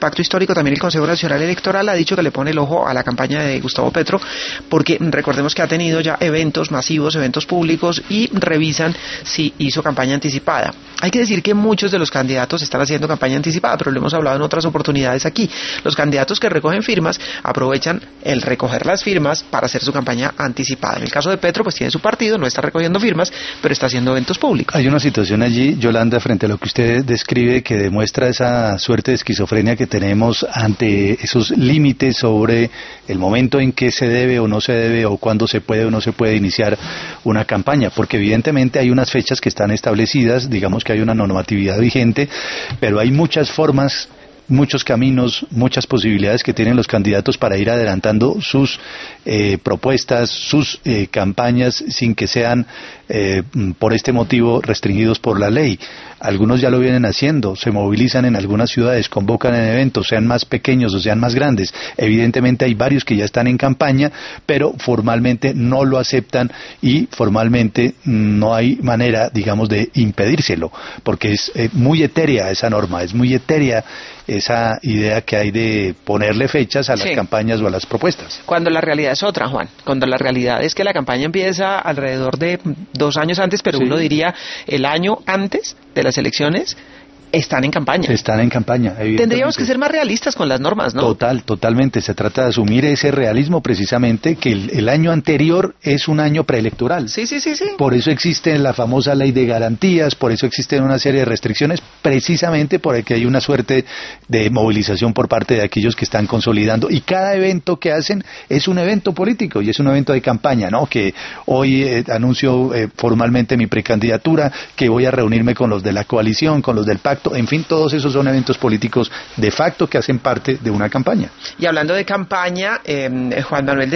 pacto histórico, también el Consejo Nacional Electoral ha dicho que le pone el ojo a la campaña de Gustavo Petro, porque recordemos que ha tenido ya eventos masivos, eventos públicos, y revisan si hizo campaña anticipada. Hay que decir que muchos de los candidatos están haciendo campaña anticipada, pero lo hemos hablado en otras oportunidades aquí. Los candidatos que recogen firmas aprovechan el recoger las firmas para hacer su campaña anticipada. En el caso de Petro, pues tiene su partido, no está recogiendo firmas, pero está haciendo eventos públicos. Hay una situación allí, Yolanda, frente a lo que usted describe, que demuestra esa suerte de esquizofrenia que tenemos ante esos límites sobre el momento en que se debe o no se debe, o cuándo se puede o no se puede iniciar una campaña, porque evidentemente hay unas fechas que están establecidas, digamos que hay una normatividad vigente, pero hay muchas formas, muchos caminos, muchas posibilidades que tienen los candidatos para ir adelantando sus propuestas, sus campañas, sin que sean por este motivo restringidos por la ley. Algunos ya lo vienen haciendo, se movilizan en algunas ciudades, convocan en eventos, sean más pequeños o sean más grandes. Evidentemente hay varios que ya están en campaña, pero formalmente no lo aceptan y formalmente no hay manera, digamos, de impedírselo, porque es muy etérea esa norma, es muy etérea esa idea que hay de ponerle fechas a las campañas o a las propuestas. Cuando la realidad es otra, Juan, cuando la realidad es que la campaña empieza alrededor de 2 años antes, pero uno diría el año antes de las elecciones. Están en campaña. Están en campaña, evidentemente. Tendríamos que ser más realistas con las normas, ¿no? Totalmente. Se trata de asumir ese realismo precisamente, que el año anterior es un año preelectoral. Sí. Por eso existe la famosa ley de garantías, por eso existen una serie de restricciones, precisamente porque hay una suerte de movilización por parte de aquellos que están consolidando. Y cada evento que hacen es un evento político y es un evento de campaña, ¿no? Que hoy anuncio formalmente mi precandidatura, que voy a reunirme con los de la coalición, con los del pacto. En fin, todos esos son eventos políticos de facto que hacen parte de una campaña. Y hablando de campaña, Juan Manuel,